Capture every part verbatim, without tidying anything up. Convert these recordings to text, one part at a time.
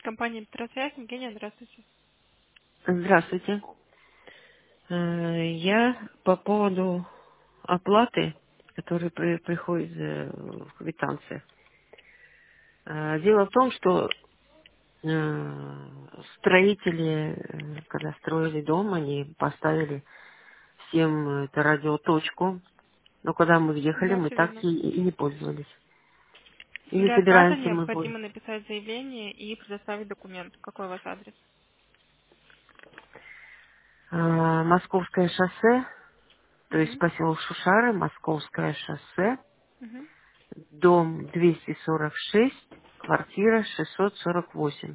Компания «Петросвязь». Евгения, здравствуйте. Здравствуйте. Э, Я по поводу оплаты, которая при- приходит э, в квитанции. Э, Дело в том, что э, строители, э, когда строили дом, они поставили всем это радиоточку, но когда мы въехали, Да, мы все так верно. и, и не пользовались. И не Для отказа собираемся мы пользоваться. необходимо написать заявление и предоставить документ. Какой у вас адрес? Э, Московское шоссе, то есть Угу. поселок Шушары, Московское шоссе, Угу. дом двести сорок шесть, квартира шестьсот сорок восемь.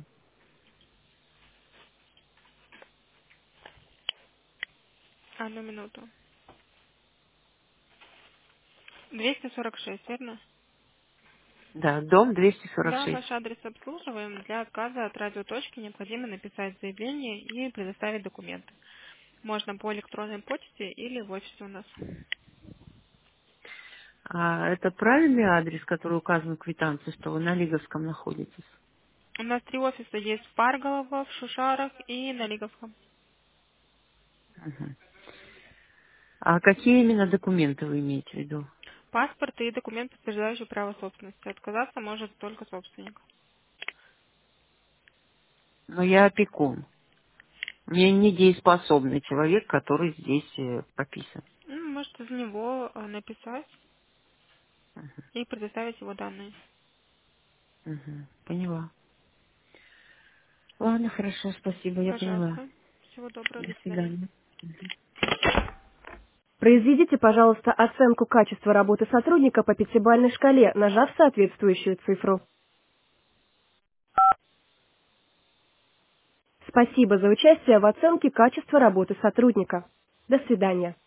Одну минуту. двести сорок шесть, верно? Да, дом двести сорок Да, шесть. ваш адрес обслуживаем. Для отказа от радиоточки необходимо написать заявление и предоставить документы. Можно по электронной почте или в офисе у нас. А это правильный адрес, который указан в квитанции, что вы на Лиговском находитесь? У нас три офиса есть в Парголово, в Шушарах и на Лиговском. Мгм. А какие именно документы вы имеете в виду? Паспорт и документ, подтверждающий право собственности. Отказаться может только собственник. Ну, я опекун. Я недееспособный человек, который здесь э, прописан. Ну, можете за него э, написать и предоставить его данные. Мгм. Поняла. Ладно, хорошо, спасибо, я поняла. Пожалуйста. Всего доброго. До До свидания. свидания. Произведите, пожалуйста, оценку качества работы сотрудника по пятибалльной шкале, нажав соответствующую цифру. Спасибо за участие в оценке качества работы сотрудника. До свидания.